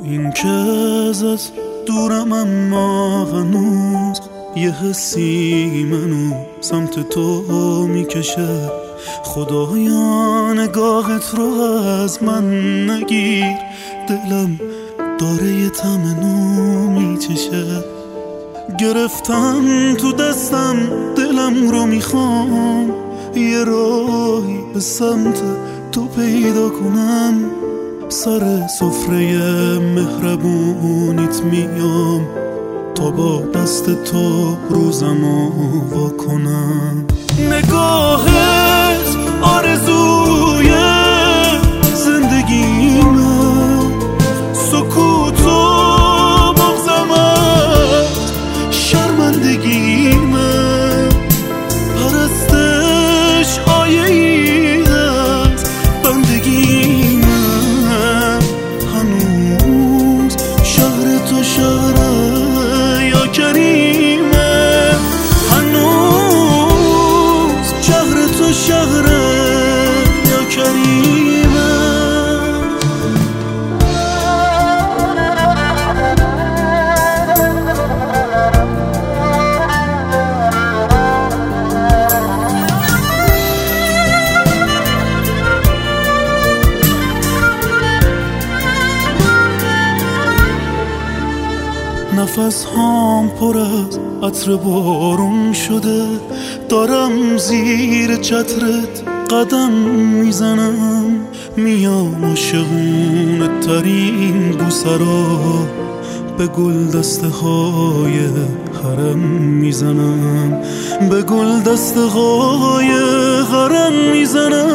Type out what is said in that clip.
این که ازت دورم اما هنوز یه حسی منو سمت تو میکشه. خدایا نگاهت رو از من نگیر، دلم داره یه تمنو میچشه. گرفتم تو دستم دلم رو میخوام، یه راهی به سمت تو پیدا کنم. سر سفره مهربونیت میام تا با دست تو روزمو وا کنم. نگاهت آرزوی زندگیمه، سکوت و بغضمت شرمندگیمه. پرستش آیه‌ای از بندگیمه. هنوز شهر تو شهره یا کریمه، هنوز شهر تو شهره یا کریمه. نفس هام پر از عطر بارون شده، دارم زیر چترت قدم میزنم. میام عاشقونه ترین بوسه را به گل دسته های حرم میزنم، به گل دسته های حرم میزنم.